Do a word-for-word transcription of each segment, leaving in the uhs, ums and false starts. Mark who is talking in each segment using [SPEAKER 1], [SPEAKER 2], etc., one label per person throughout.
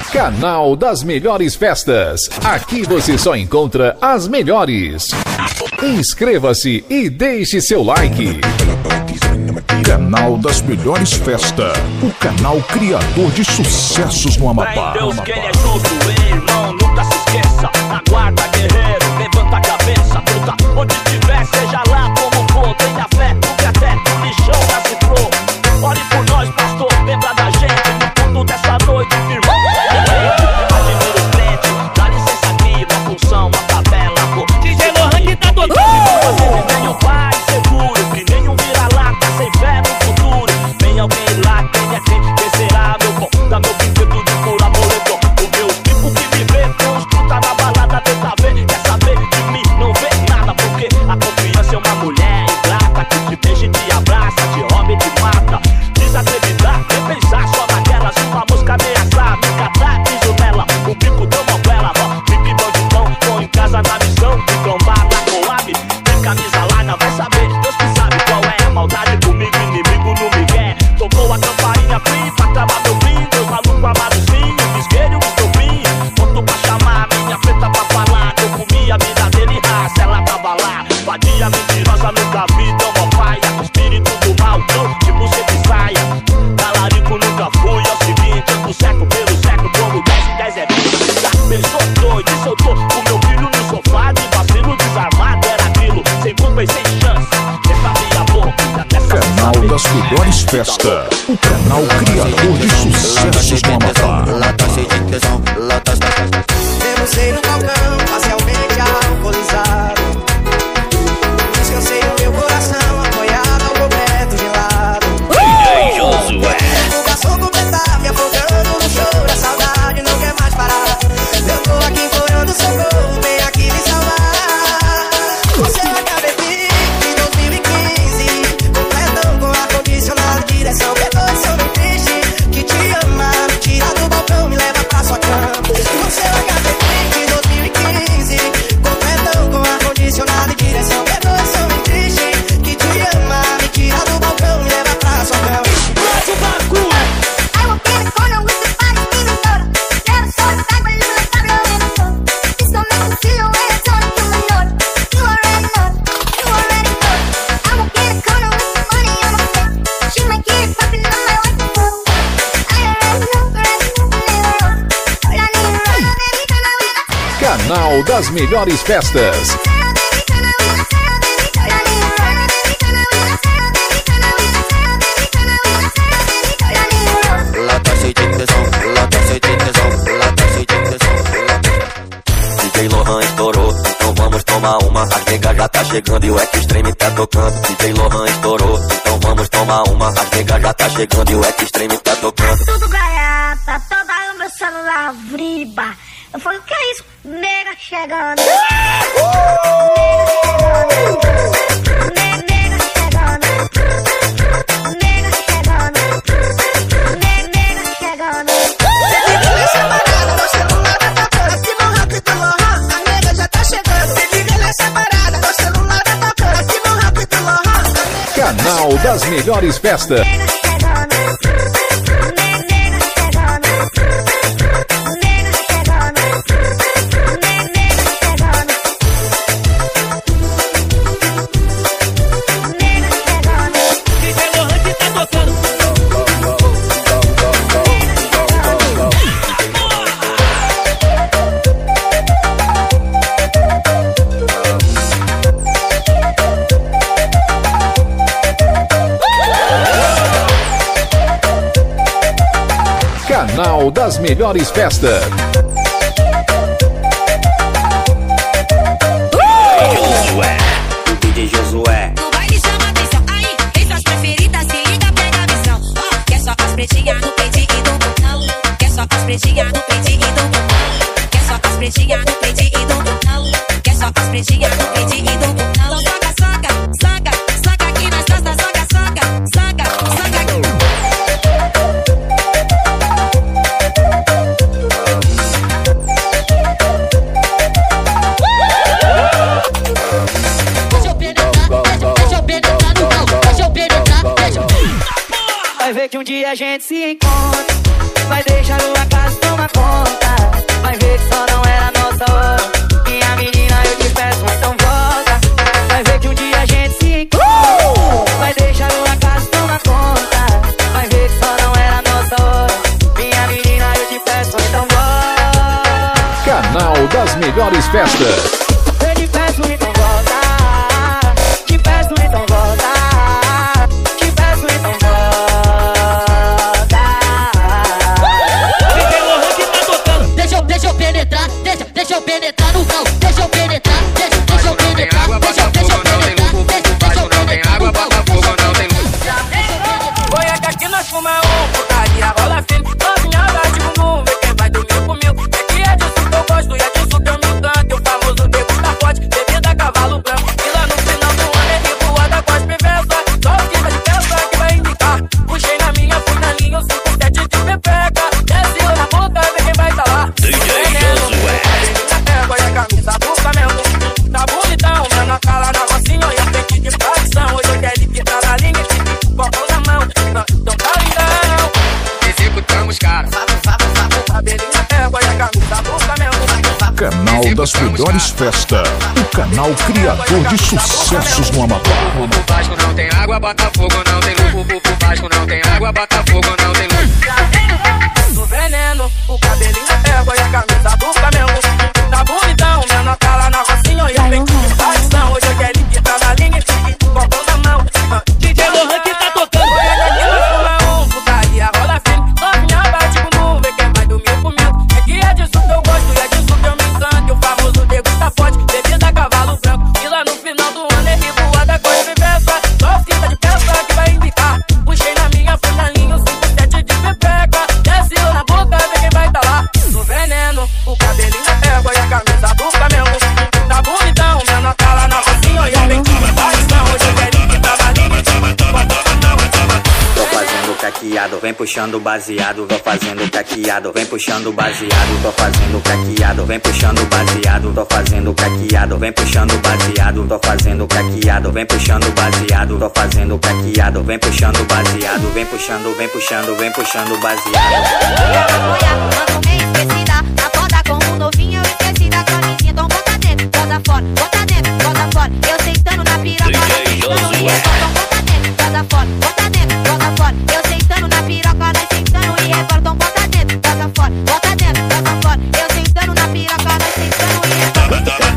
[SPEAKER 1] Canal das Melhores Festas. Aqui você só encontra as melhores. Inscreva-se e deixe seu like.
[SPEAKER 2] Canal das Melhores Festas. O canal criador de sucessos no Amapá.
[SPEAKER 3] Deus, que ele é justo, irmão, nunca se esqueça. Aguarda, guerreiro, levanta a cabeça, luta onde tiver, seja lá como for. Tenha fé, porque até o lixão nasce flor. Ore por nós, pastor, lembra da gente. No fundo dessa noite, firmão, admira o crente, dá licença aqui, uma função, uma tabela, pô. D J Lohan que tá tocando. Venha o pai seguro, que nenhum vira-lata, sem fé no futuro. Vem alguém lá, quem é quem, quem será meu bom? Dá meu brinquedo de pura moletom. O meu tipo que me vê, construta na balada, tenta ver, quer saber de mim, não vê nada. Porque a confiança é uma mulher ingrata, que te beija e te abraça, te rouba e te mata. Desacreditar, repensar só naquela. Se uma mosca ameaçar, me catar, piso nela. O bico deu uma vela, ó, pique bandidão. Tô em casa na missão, de trombada, coab. Tem camisa larga, vai saber, Deus que sabe qual é a maldade comigo, inimigo no migué. Tocou a campainha free, pra clamar meu fim. Meus malucos amados sim, o bisqueiro, o estopim. Ponto pra chamar, minha preta pra falar. Eu comi a vida dele, raça, ela tava lá. Vadia mentirosa, nunca vi, tão ó paia. Espírito do mal, não, tipo sempre saia. Talarico nunca fui, é o seguinte. Ando seco pelo seco, como dez e dez é vinte. Já pensou doido, soltou o meu filho no sofá. De vacilo desarmado, era aquilo, sem culpa e sem chance.
[SPEAKER 2] Canal das Melhores Festas. O canal criador de sucessos no Amapá.
[SPEAKER 4] Denunciei no balcão, parcialmente alcoolizado. Diz que eu sei o meu coração apoiado ao coberto gelado.
[SPEAKER 3] D J Josué.
[SPEAKER 4] O garçom completava, me afogando no choro. A saudade não quer mais parar. Eu tô aqui implorando socorro, vem aqui me salvar. Você vai caber de dois mil e quinze, completão com ar-condicionado, direção perdoação bem triste. Que te ama, me tira do balcão, me leva pra sua cama. Você vai caber de dois mil e quinze, completão com ar-condicionado, direção perdoação bem triste. Que te ama, me tira do balcão, me leva pra sua cama.
[SPEAKER 3] Bate o bagulho.
[SPEAKER 5] I walk in the corner with the body feeling soda. Never saw the back, but you like Pablo in the phone. This gon' make me feel the way it's on you, my note. You already know, you already know. I walk in the corner with some money on my face. She might get it poppin' on my wife phone. I already know, already know, later on. All I need is right, baby, turn my way back.
[SPEAKER 1] Canal das Melhores Festas.
[SPEAKER 6] D J Lohan estourou, então vamos tomar uma. As negas já tá chegando e o Extreme tá tocando. D J Lohan estourou, então vamos tomar uma. As negas já tá chegando e o Extreme tá tocando.
[SPEAKER 5] Tudo gaiata, toda o meu celular vriba. Eu falei, o que é isso? Nega chegando. Nega, nega chegando. Nega chegando. Nega chegando.
[SPEAKER 4] Essa parada, meu celular tá tocando. Aqui no Rap do Lohan, a nega já tá chegando. Se liga nessa parada, meu celular tá tocando. Aqui no Rap do Lohan.
[SPEAKER 1] Canal das Melhores Festas.
[SPEAKER 5] Nega chegando. Nega chegando. Nega chegando. Nega chegando. Nega chegando.
[SPEAKER 3] D J Lohan que tá tocando.
[SPEAKER 1] Canal das Melhores Festas.
[SPEAKER 3] Josué.
[SPEAKER 6] D J Josué.
[SPEAKER 7] No baile chama atenção, aí, tem suas preferidas, se liga, pega a visão. Ó, quer só as pretinhas no peitinho e do botão. Quer só as pretinhas no peitinho e do botão. Quer só as pretinhas no peitinho e do botão. Quer só as pretinhas no peitinho e do botão. Então soca, soca, soca, soca aqui nas costas, soca, soca, soca, soca aqui. Deixa eu penetrar, deixa, deixa eu penetrar no pau. Deixa eu penetrar, deixa eu...
[SPEAKER 4] Vai ver que um dia a gente se encontra. Vai deixar a casa tomar conta.
[SPEAKER 1] Canal das melhores festas.
[SPEAKER 4] Eu te peço então volta, te peço então volta, te peço então volta.
[SPEAKER 7] Deixa eu, deixa eu penetrar, deixa, deixa eu penetrar no cão, deixa eu penetrar, deixa, deixa eu penetrar, deixa, deixa eu penetrar, deixa, deixa eu penetrar no cão, deixa eu penetrar.
[SPEAKER 4] Foi é que aqui nós fuma um, putaria rola firme, novinha vai de bumbum, vê quem vai dormir comigo. É que é disso que eu gosto e é disso que eu me encanto, o famoso degusta forte, bebida cavalo branco. E lá no final do ano é revoada com as perversas, só o que tá de peça que vai indicar. Puxei na minha, fui na linha, o cinco sete de pepeca, desce na boca, vê quem vai tá lá. D J Josué. Olha a camisa do Flamengo, tá bonitão, menor cala na rocinha, olha a frente de facção. Hoje eu quero que tá na linha, tipo, copão na mão, então tá lindão. Executamos, cara, sabe, sabe, sabe, o cabelinho na terra, olha a camisa do Flamengo.
[SPEAKER 2] Canal das melhores festas. O canal criador de sucessos no Amapá.
[SPEAKER 8] O Vasco não tem água, Botafogo não tem luz. O Vasco não tem água, Botafogo não tem luz.
[SPEAKER 4] Do veneno, o cabelinho na terra, olha a camisa do Flamengo. Tá bonitão, menor cala na rocinha, olha a frente de facção. Hoje eu quero que tá na linha, tipo, copão na mão. D J Lohan que tá tocando. Olha que aqui nós fuma um, putaria rola firme, novinha bate bumbum, vê quem vai dormir comigo. É que é disso que eu gosto e é disso que eu me encanto, o famoso degusta forte, bebida cavalo branco. E lá no final do ano é revoada com as perversas, só fita de peça que vai indicar. Puxei na minha, fui na linha, o cinco sete de pepeca, desce na boca, vê quem vai tá lá. No veneno, o cabelinho na terra, olha a camisa do Flamengo. Tá bonitão, menor cala na rocinha, olha a frente de facção. Hoje eu quero que tá na linha,
[SPEAKER 6] Tô fazendo caqueado, vem puxando baseado, tô fazendo caqueado, vem puxando baseado, tô fazendo caqueado, vem puxando baseado, tô fazendo caqueado, vem puxando baseado, tô fazendo caqueado, vem puxando baseado, tô fazendo caqueado, vem puxando baseado, vem puxando, vem puxando, vem puxando baseado.
[SPEAKER 5] Ando meio esquecida, na foda com um novinho, eu esqueci da camisinha. Então bota dentro, bota fora, bota dentro, bota fora. Eu sentando na piroca, ela sentando e rebola. Então bota dentro, bota fora, bota dentro, bota fora. Eu sentando na piroca, ela sentando e rebola. Então bota dentro, bota fora, bota dentro, bota fora. Eu sentando na piroca, ela sentando e rebola.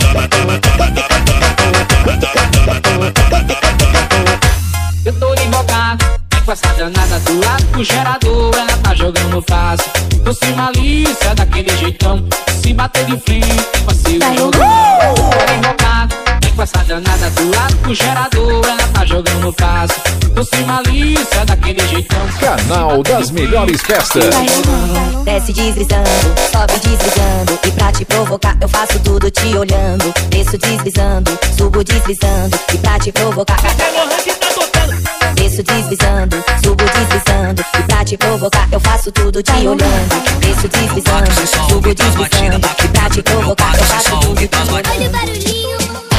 [SPEAKER 9] Eu tô invocado, com essa danada do lado do gerador, ela tá jogando fácil. Tô sem malícia, daquele jeitão, se bater de frente, vai ser o jogo. Tô invocado, com essa danada do lado do gerador, ela tá jogando fácil. Tô sem malícia, daquele jeitão.
[SPEAKER 1] Canal das melhores festas.
[SPEAKER 10] Desce deslizando, sobe deslizando. E pra te provocar eu faço tudo te olhando. Desço deslizando, subo deslizando. E pra te provocar desço deslizando, subo deslizando. E pra te provocar eu faço tudo te olhando. Desço deslizando, subo deslizando. E pra te provocar eu faço tudo te olhando.
[SPEAKER 5] Olha o barulhinho.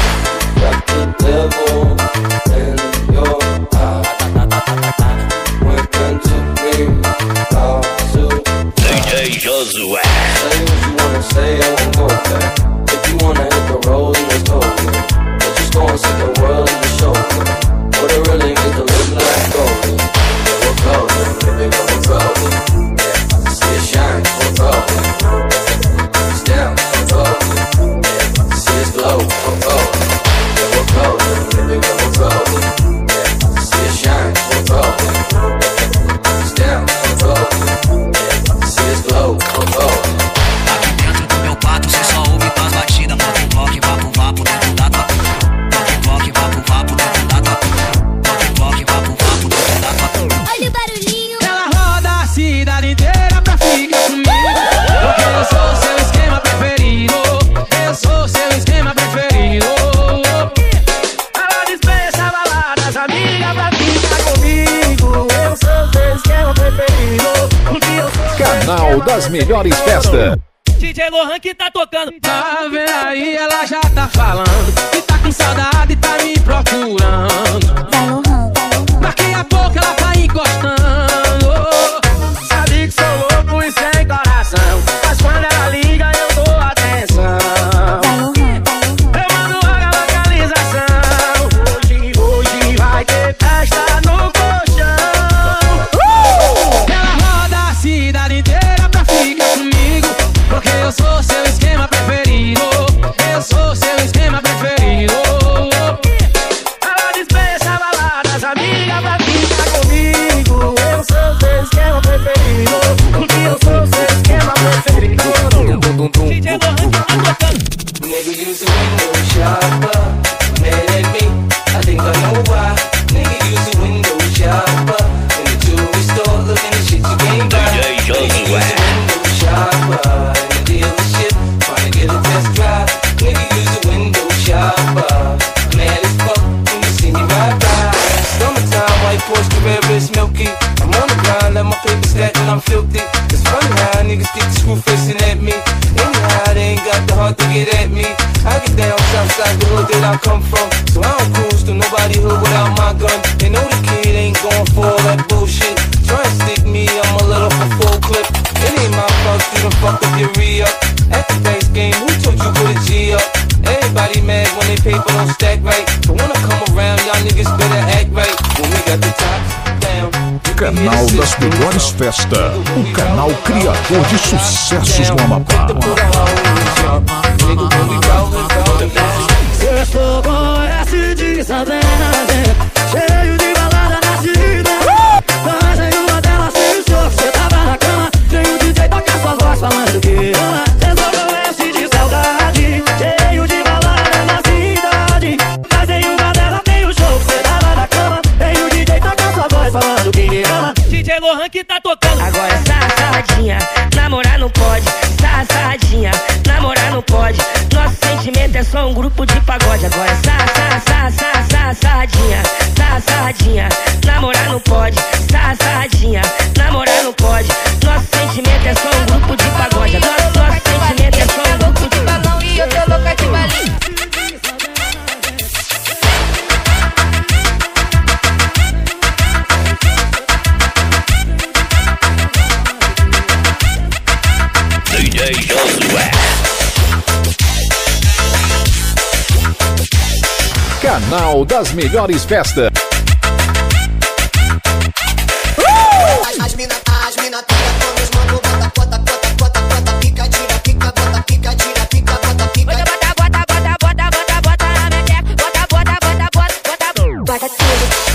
[SPEAKER 3] D J Josué.
[SPEAKER 11] Say what you wanna say, I won't go back. If you wanna hit the road, let's go. Let's just go and set the world in the show. What it really is to live like gold. Yeah, we're golden, living up we're golden. Yeah, see it shine, we're golden. It's down, we're golden. Yeah, see it glow, we're golden. Yeah, we're golden, living up we're golden. Yeah, see it shine, we're golden. It's down, we're golden. Yeah, see it glow, we're golden.
[SPEAKER 12] Aqui dentro do meu quarto cê só ouve tuas batidas. Toque, toque, vapo, vapo dentro da tua. Toque, toque, vapo, vapo dentro da tua. Toque, toque, vapo, vapo dentro da tua.
[SPEAKER 5] Olha o barulhinho.
[SPEAKER 9] Ela roda a cidade inteira pra ficar comigo, porque eu sou seu esquema preferido. Eu sou seu esquema preferido.
[SPEAKER 4] Ela dispensa baladas, amiga, pra ficar comigo. Eu sou seu esquema preferido, porque eu sou
[SPEAKER 1] Canal das melhores festas.
[SPEAKER 4] D J Lohan que tá tocando.
[SPEAKER 9] Tá vendo aí, ela já tá falando que tá com saudade e tá me procurando. Daqui a pouco ela tá encostando.
[SPEAKER 4] Sabe que sou louco e sem coração, mas quando ela liga eu dou atenção. Eu mando logo a localização. Hoje, hoje vai ter festa no colchão.
[SPEAKER 9] Ela roda a cidade inteira pra ficar comigo, porque eu sou seu esquema preferido.
[SPEAKER 11] chasing at me. Anyhow, they ain't got the heart to get at me. I get down southside, the hood that I come from. So I don't cruise to nobody hood without my gun. They know the kid ain't going for all that bullshit. Try and stick me, I'm a little for full clip. It ain't my fault, you done fuck up your re-up. At the base game, who told you put a G up? Everybody mad when they paper don't stack right. But when I come around, y'all niggas better act right. When we got the tops down.
[SPEAKER 2] Canal das Melhores Festas, o canal criador de sucessos no Amapá.
[SPEAKER 13] Eu estou com S de saudade, cheio de balada na cidade. Mas em uma delas sem o show, cê tava na cama, sem o D J tocar sua voz falando que ama. Cê estou com S de saudade, cheio de balada na cidade. Mas em uma delas tem o show, cê tava na cama, sem o D J tocar sua voz falando que ama.
[SPEAKER 9] D J Lohan que tá tocando.
[SPEAKER 14] Agora safadinha, namorar não pode. Safadinha, namorar não pode. Nosso sentimento é só um grupo de pagode. Agora sa, sa, sa, sa, sa, safadinha, safadinha, namorar não pode. Safadinha, namorar não pode. Nosso sentimento é só um grupo de pagode. Agora nosso sentimento é só um grupo de pagode.
[SPEAKER 15] E eu tô louca de balinha.
[SPEAKER 1] D J Josué. Canal das Melhores Festas.
[SPEAKER 4] Uh! As mina, as mina tira com os mano, bota, bota, bota, bota, bota, pica, tira, pica, bota, pica, tira, pica, bota, pica.
[SPEAKER 7] Bota, bota, bota, bota, bota, bota na minha teca. Bota, bota, bota, bota, bota, bota tudo.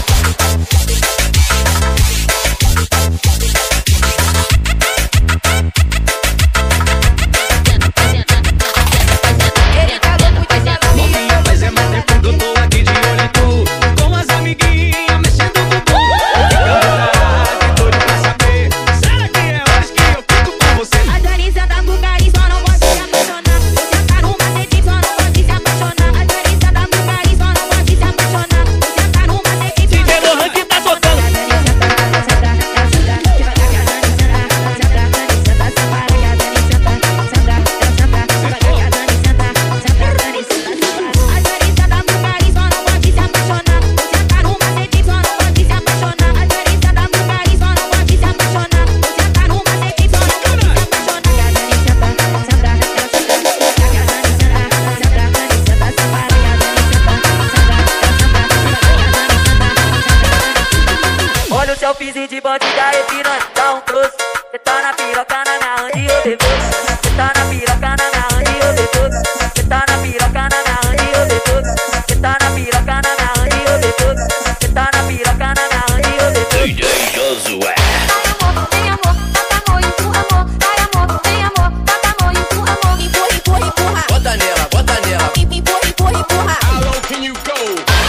[SPEAKER 14] Selfiezinho de bandida e piranha, dá um close. Cê tá na piroca na minha hand e eu depois. Cê tá na piroca na minha hand e eu depois. Cê tá na piroca na minha hand e eu depois. Cê tá na piroca na minha hand e eu depois. Cê tá na piroca na minha hand e eu depois.
[SPEAKER 1] D J Josué.
[SPEAKER 7] Tem amor, bota amor, empurra amor. Dai amor, tem amor, bota amor, empurra amor. Empurra, empurra, empurra.
[SPEAKER 11] Bota nela, bota nela.
[SPEAKER 7] Empurra, empurra, empurra.
[SPEAKER 11] How low can you go?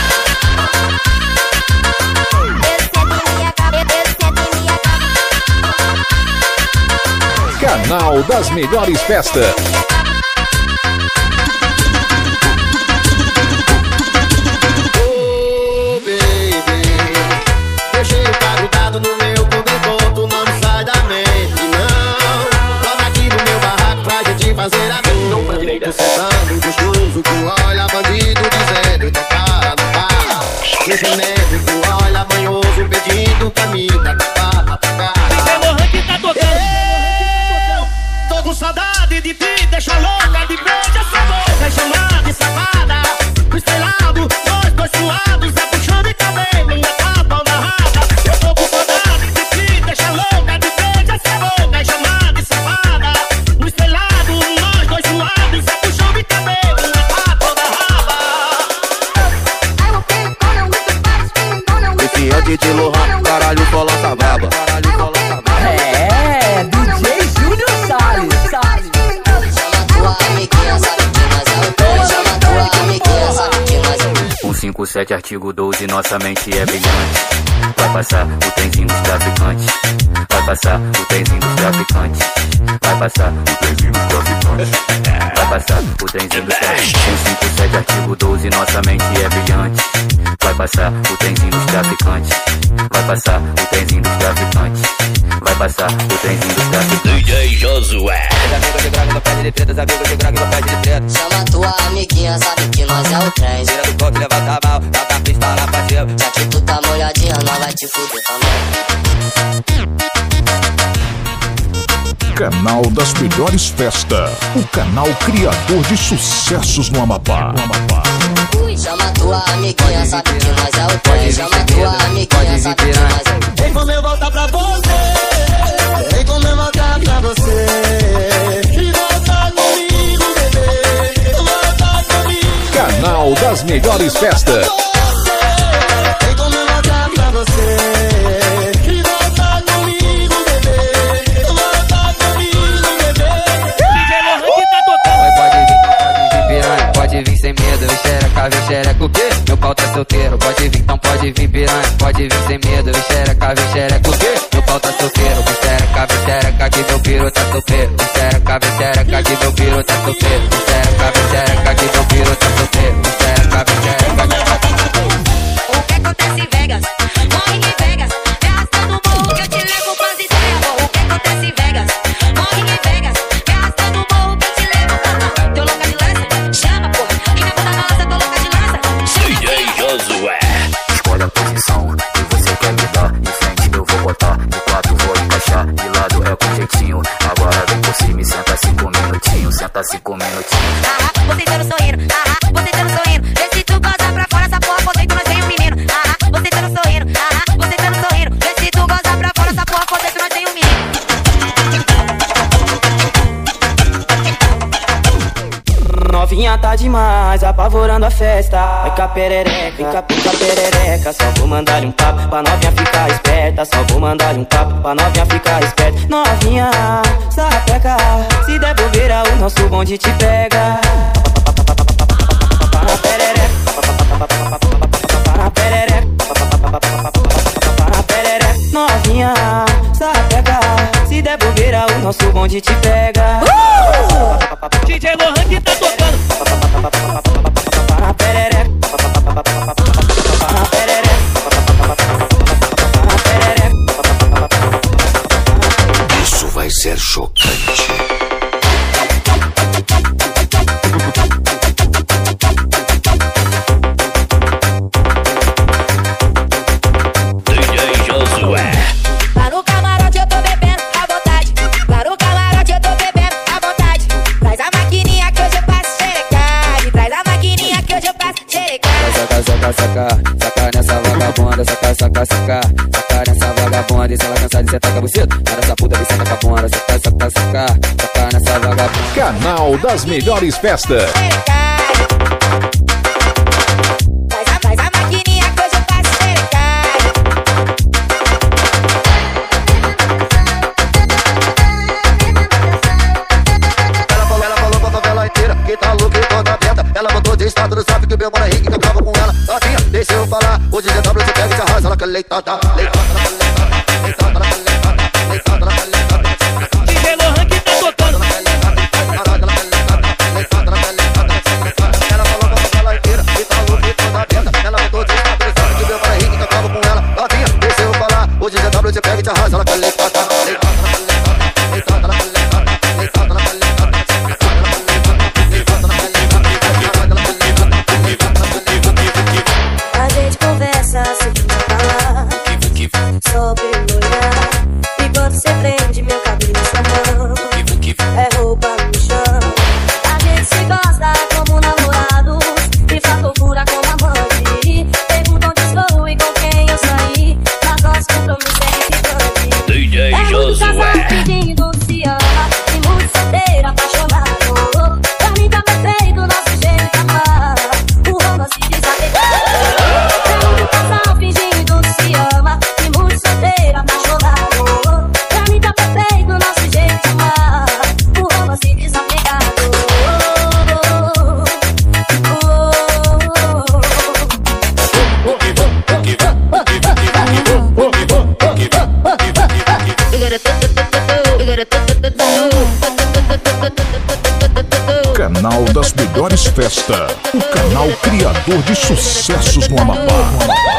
[SPEAKER 1] Canal das Melhores Festas.
[SPEAKER 13] Oh, baby, deixei o carro dado no meu cobertor. Tu não sai da mente, não. Logo aqui no meu barraco pra gente fazer a dor. Tu sentando gostoso, tu olha bandido dizendo então para, não para. No genérico, tu olha manhoso pedindo pra mim dar tapa, tapa. Tô com saudade de ti, deixa louca de beijo essa boca e chamar de safada. Estrelado, nós dois suados, é puxão de cabelo, é tapa na raba. Eu tô com saudade de ti, deixa louca de beijo essa boca e chamar de safada. Estrelado, nós dois suados, é puxão de cabelo, é tapa na raba. Esse é D J Lohan, caralho, só lança braba.
[SPEAKER 16] É, D J Júnior Salles.
[SPEAKER 13] Um cinco
[SPEAKER 15] sete, artigo doze, nossa mente é brilhante. Vai passar o trenzinho dos traficantes. Vai passar o trenzinho dos traficantes. Vai passar o trenzinho dos traficantes. Vai passar o trenzinho dos traficantes. cento e cinquenta e sete, artigo doze, nossa mente é brilhante. Vai passar o trenzinho dos traficantes. Vai passar o trenzinho dos traficantes. Vai passar o trenzinho dos traficantes. D J Josué.
[SPEAKER 17] Os amigos de Grog não pede de treta, os amigos de Grog não pede de treta.
[SPEAKER 18] Chama tua amiguinha, sabe que nós é o trem.
[SPEAKER 17] Tira do coque, levanta a mão, dá pra pistola pra seu.
[SPEAKER 18] Já que tu tá molhadinha, nós vai te fuder também.
[SPEAKER 2] Canal das Melhores Festas, o canal criador de sucessos no Amapá. No Amapá.
[SPEAKER 18] Chama tua amiguinha, sabe que nós é o trem. Chama tua amiguinha, sabe que nós é o trem.
[SPEAKER 19] Vem como eu voltar pra você, vem como eu voltar pra você. E voltar comigo, bebê, voltar comigo.
[SPEAKER 1] Canal das Melhores Festas.
[SPEAKER 19] Vem como eu voltar pra você. E voltar comigo, bebê, voltar comigo, bebê.
[SPEAKER 17] D J Lohan que tá tocando. Vai, pode vir, pode vir piranha, pode vir sem medo. Vem xereca, vem xereca o quê? Meu pau tá solteiro. Pode vir, então pode vir piranha, pode vir sem medo. Vem xereca, vem xereca o quê? Meu pau tá solteiro. Vem xereca, vem xereca que meu piru tá solteiro. Vem xereca, vem xereca que meu piru tá solteiro. Vem xereca, vem xereca que meu piru tá solteiro. Vem xereca, vem xereca que meu piru tá solteiro.
[SPEAKER 7] O que acontece em Vegas? Morre em Vegas. Me arrastando no morro que eu te levo pras ideias. O que acontece em Vegas? Morre em Vegas. Me arrastando no morro que eu te levo pra lá. Tô louca de lança? Chama, porra. E na ponta da lança, tô louca de lança. Chama,
[SPEAKER 15] D J Josué. Escolhe a posição que você quer me dar. De frente eu vou botar, de quatro vou encaixar. De lado é com jeitinho. Agora vem por cima e senta cinco minutinhos. Senta cinco minutinhos.
[SPEAKER 7] Ah, você tá no sorrindo. Ah, você tá no sorrindo. Vê se tu goza pra fora essa porra, por dentro nós tem um menino. Ah, você tá no sorrindo. Ah, você tá no sorrindo. Vê se tu goza pra fora essa porra, por dentro nós tem um menino.
[SPEAKER 19] Novinha tá demais, apavorando a festa. Vai cá perereca, vem cá, vem cá perereca. Só vou mandar-lhe um papo pra novinha ficar esperta. Só vou mandar-lhe um papo pra novinha ficar esperta. Novinha, sapeca, se der bobeira o nosso bonde te pega. Para perereca, para perereca, para perereca. Novinha, sapeca, se der bobeira o nosso bonde te pega. uh!
[SPEAKER 17] D J Lohan que tá tocando.
[SPEAKER 19] Para perereca, para perereca, para perereca.
[SPEAKER 2] Isso vai ser chocante.
[SPEAKER 15] D J Josué.
[SPEAKER 7] Lá no camarote eu tô bebendo à vontade. Lá no camarote eu tô bebendo à vontade. Traz a maquininha que hoje eu passo xerecade. Traz a maquininha que hoje eu passo xerecade.
[SPEAKER 17] Saca, saca, saca, saca nessa vagabunda. Saca, saca, saca, saca nessa vagabunda. E se ela cansar de sentar com a buceta, para essa puta, vem sentar com a bunda. Saca, saca, saca, saca nessa vagabunda.
[SPEAKER 1] Canal das Melhores Festas.
[SPEAKER 7] Traz a, traz a maquininha que hoje eu passo xerecade.
[SPEAKER 19] Ela falou, ela falou pra favela inteira que tá louca e toda aberta. Ela botou de estado no zap que o meu mano é rico que eu tava com ela. Novinha, deixa eu falar, o D J W você pega e te arrasa. Ela quer leitada, leitada, leitada, leitada, leitada, leitada, leitada.
[SPEAKER 17] D J Lohan que tá tocando.
[SPEAKER 19] Ela falou pra favela inteira que tá louca e toda aberta. Ela botou de estado no zap que o meu mano é rico que eu tava com ela. Novinha, deixa eu falar, o D J W você pega e te arrasa. Ela quer leitada, leitada, leitada, leitada, leitada, leitada.
[SPEAKER 18] A gente conversa sem falar. Só
[SPEAKER 2] melhores festas. O canal criador de sucessos no Amapá.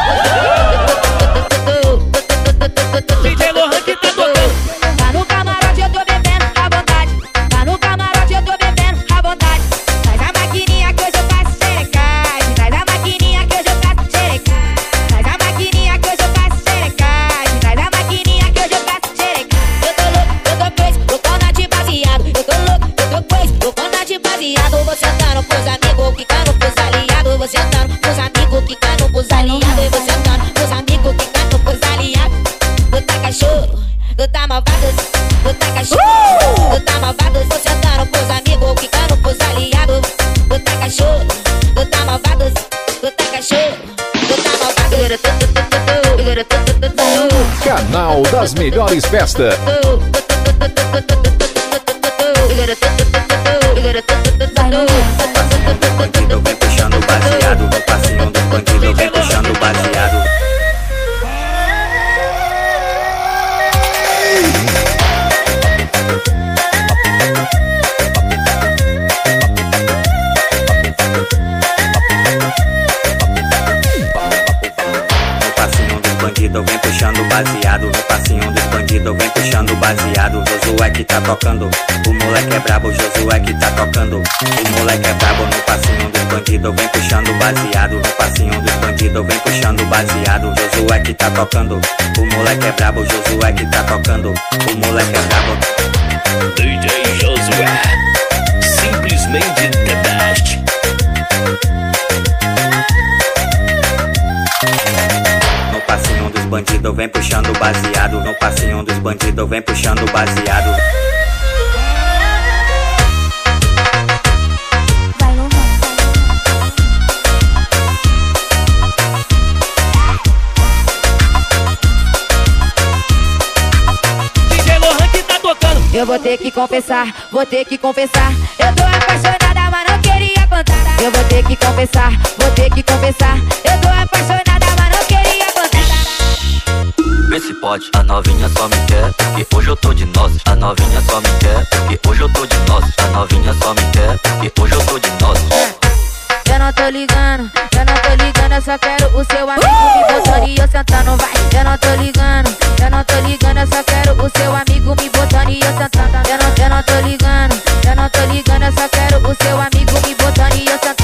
[SPEAKER 3] D J Lohan que tá tocando.
[SPEAKER 7] Tá no camarote, eu tô bebendo à vontade. Tá no camarote, eu tô bebendo à vontade. Traz a maquininha que hoje eu faço xerecagem. Traz a maquininha que hoje eu faço xerecagem. Traz a maquininha que hoje eu faço xerecagem. Traz a maquininha que hoje eu faço xerecagem. Eu tô louco, eu tô crazy, tô conate baseado. Eu tô louco, eu tô crazy, tô conate baseado. Vou sentando pros amigos, quicando pros aliados. Vou sentando pros amigos, quicando pros aliados. Eu vou sentando pros amigos, quicando pros aliados. Gota cachorro, gota malvados, gota cachorro, gota malvados. Vou sentando pros amigos, quicando pros aliados. Gota cachorro, gota malvados, gota cachorro, gota malvados.
[SPEAKER 1] Canal das melhores festas.
[SPEAKER 15] Bandido vem puxando baseado, no passinho do bandido vem puxando baseado. Bandido vem puxando baseado, no passinho dos bandidos vem puxando baseado. Josué que tá tocando, o moleque é brabo, Josué que tá tocando. O moleque é brabo, no passinho dos bandidos vem puxando baseado. No passinho dos bandidos vem puxando baseado. Josué que tá tocando, o moleque é brabo, Josué que tá tocando. O moleque é brabo.
[SPEAKER 3] D J Josué, simplesmente the best.
[SPEAKER 15] No passinho dos bandidos vem puxando baseado. No passinho dos bandidos vem puxando baseado.
[SPEAKER 3] D J Lohan que tá tocando.
[SPEAKER 7] Eu vou ter que confessar, vou ter que confessar. Eu tô apaixonada, mas não queria contar. Eu vou ter que confessar, vou ter que confessar. Eu tô apaixonada, mas não queria contar.
[SPEAKER 15] Vê se pode, a novinha só me quer porque hoje eu tô de nozes. A novinha só me quer porque hoje eu tô de nozes. A novinha só me quer porque hoje eu tô de nozes.
[SPEAKER 7] Eu não tô ligando, eu não tô ligando, eu só quero o seu amigo me botando e eu sentando, vai. Eu não tô ligando, eu não tô ligando, eu só quero o seu amigo me botando e eu sentando. Eu não, eu não tô ligando, eu não tô ligando, eu só quero o seu amigo me botando e eu sentando.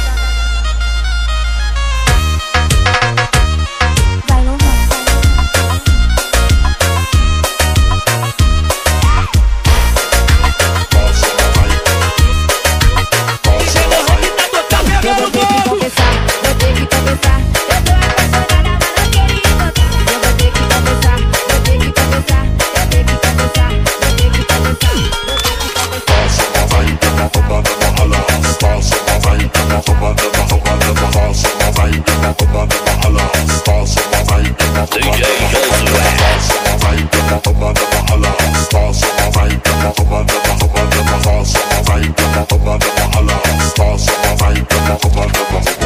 [SPEAKER 7] Eu vou ter que confessar, vou ter que confessar. Eu tô apaixonada, mas não queria contar. Eu vou ter que confessar, vou ter que confessar. Eu tenho que confessar, vou ter que confessar.
[SPEAKER 2] Passa uma vai, uma roubada, uma rala. Passa uma vai, uma roubada, uma roubada, uma passa uma vai, uma roubada, uma rala. Passa uma vai, uma roubada, uma roubada, passa uma vai, uma roubada, uma rala. Passa uma vai, uma roubada, uma roubada, uma passa uma vai, uma roubada, uma rala. Passa uma vai, uma roubada, uma roubada.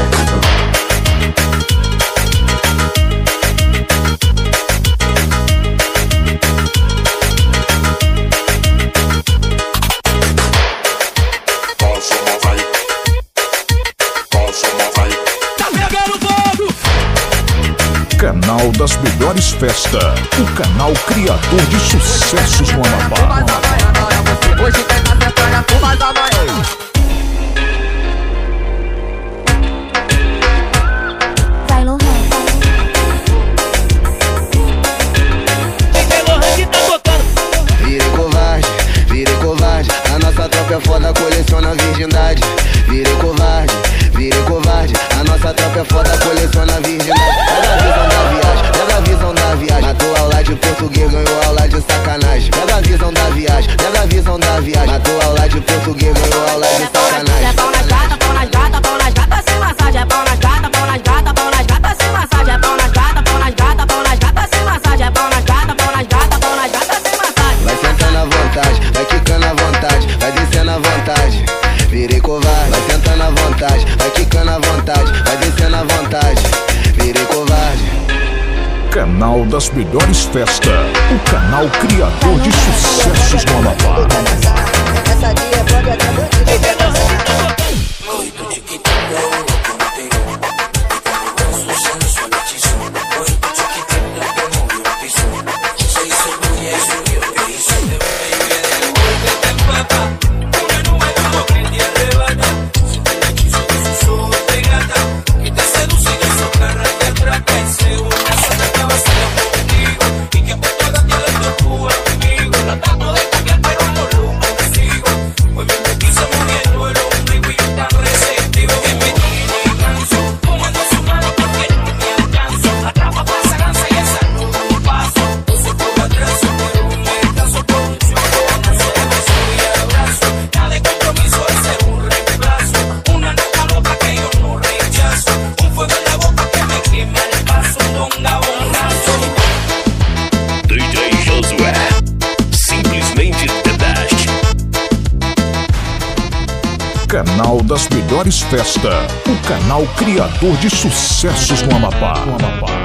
[SPEAKER 2] Canal das melhores festas. O canal criador de sucessos no Amapá.
[SPEAKER 3] Hoje tem na semana, tu mais amanhã.
[SPEAKER 7] Vai, Lohan.
[SPEAKER 3] D J Lohan que tá tocando.
[SPEAKER 20] Virei covarde, virei covarde. A nossa tropa é foda, coleciona virgindade. Virei covarde, virei covarde. A nossa tropa é foda, coleciona virgindade. Pega a visão da viagem, matou aula de português, ganhou aula de sacanagem. Pega a visão da viagem, pega a visão da viagem, matou aula de português, ganhou aula de sacanagem.
[SPEAKER 14] É pau nas gatas, pau nas gatas, pau nas gatas sem massagem. É pau nas gatas, pau nas gatas, pau nas gatas sem massagem. É pau nas gatas, pau nas gatas, pau nas gatas sem massagem. É pau nas gatas, pau nas gatas, pau nas gatas sem massagem.
[SPEAKER 20] Vai sentando à vontade, vai quicando à vontade, vai descendo à vontade. Virei covarde, vai sentando à vontade, vai quicando à vontade, vai descendo à vontade. Virei covarde.
[SPEAKER 2] Canal das melhores festas. O canal criador de sucessos no Amapá.
[SPEAKER 18] Essa dia pode até bandido.
[SPEAKER 21] canal das melhores festas, o canal criador de sucessos no Amapá. No Amapá.